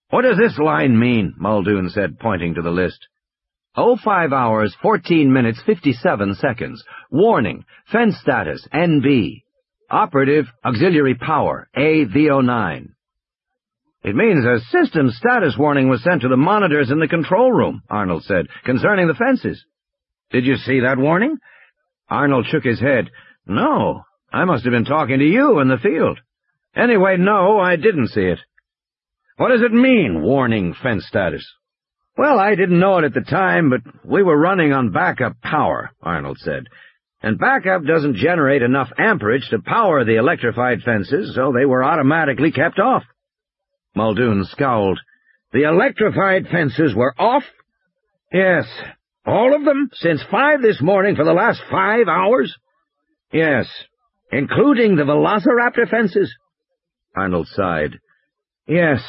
"What does this line mean?" Muldoon said, pointing to the list. 05 hours, 14 minutes, 57 seconds. Warning, fence status, NB. Operative, auxiliary power, AV09. "It means a system status warning was sent to the monitors in the control room," Arnold said, "concerning the fences." "Did you see that warning?" Arnold shook his head. "No, I must have been talking to you in the field. Anyway, no, I didn't see it." "What does it mean, warning fence status?" "Well, I didn't know it at the time, but we were running on backup power," Arnold said. "And backup doesn't generate enough amperage to power the electrified fences, so they were automatically kept off." Muldoon scowled. "The electrified fences were off?" "Yes. All of them? Since 5 this morning for the last 5 hours?" "Yes. Including the Velociraptor fences?" Arnold sighed. "Yes."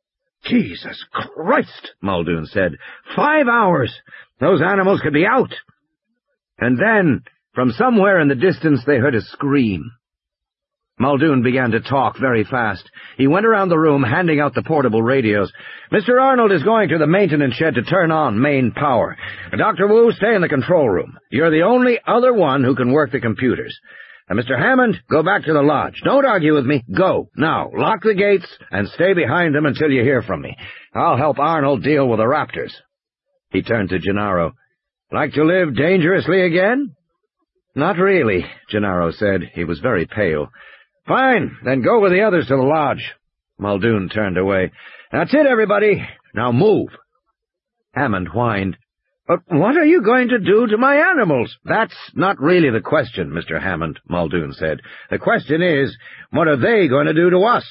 "Jesus Christ," Muldoon said. 5 hours! Those animals could be out!" And then, from somewhere in the distance, they heard a scream. Muldoon began to talk very fast. He went around the room, handing out the portable radios. "Mr. Arnold is going to the maintenance shed to turn on main power. Dr. Wu, stay in the control room. You're the only other one who can work the computers. Mr. Hammond, go back to the lodge. Don't argue with me. Go. Now, lock the gates and stay behind them until you hear from me. I'll help Arnold deal with the raptors." He turned to Gennaro. "Like to live dangerously again?" "Not really," Gennaro said. He was very pale. "Fine, then go with the others to the lodge." Muldoon turned away. "That's it, everybody. Now move." Hammond whined. "But what are you going to do to my animals?" "That's not really the question, Mr. Hammond," Muldoon said. "The question is, what are they going to do to us?"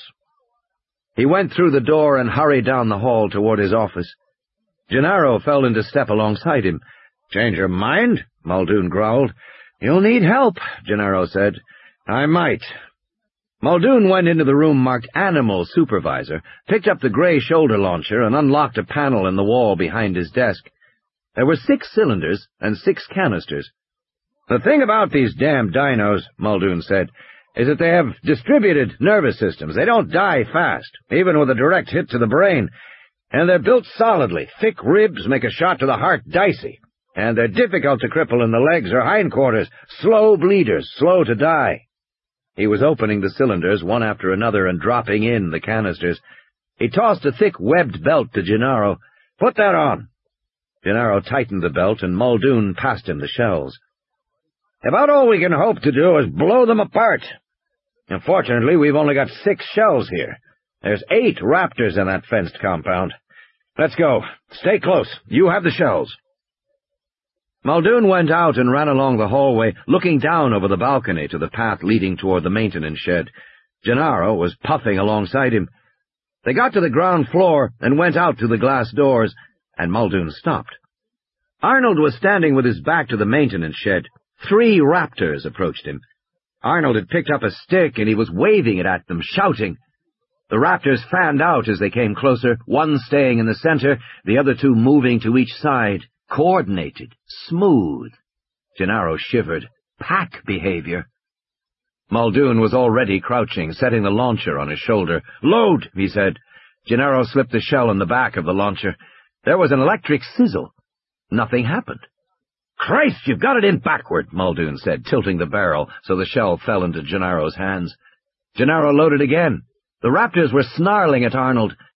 He went through the door and hurried down the hall toward his office. Gennaro fell into step alongside him. "Change your mind?" Muldoon growled. "You'll need help," Gennaro said. "I might." Muldoon went into the room marked Animal Supervisor, picked up the gray shoulder launcher, and unlocked a panel in the wall behind his desk. There were 6 cylinders and 6 canisters. "The thing about these damn dinos," Muldoon said, "is that they have distributed nervous systems. They don't die fast, even with a direct hit to the brain. And they're built solidly. Thick ribs make a shot to the heart dicey. And they're difficult to cripple in the legs or hindquarters. Slow bleeders, slow to die." He was opening the cylinders one after another and dropping in the canisters. He tossed a thick webbed belt to Gennaro. "Put that on." Gennaro tightened the belt, and Muldoon passed him the shells. "About all we can hope to do is blow them apart. Unfortunately, we've only got 6 shells here. There's 8 raptors in that fenced compound. Let's go. Stay close. You have the shells." Muldoon went out and ran along the hallway, looking down over the balcony to the path leading toward the maintenance shed. Gennaro was puffing alongside him. They got to the ground floor and went out to the glass doors, and Muldoon stopped. Arnold was standing with his back to the maintenance shed. 3 raptors approached him. Arnold had picked up a stick, and he was waving it at them, shouting. The raptors fanned out as they came closer, one staying in the center, the other 2 moving to each side. Coordinated, smooth. Gennaro shivered. Pack behavior. Muldoon was already crouching, setting the launcher on his shoulder. "Load," he said. Gennaro slipped the shell in the back of the launcher. There was an electric sizzle. Nothing happened. "Christ, you've got it in backward," Muldoon said, tilting the barrel so the shell fell into Gennaro's hands. Gennaro loaded again. The raptors were snarling at Arnold.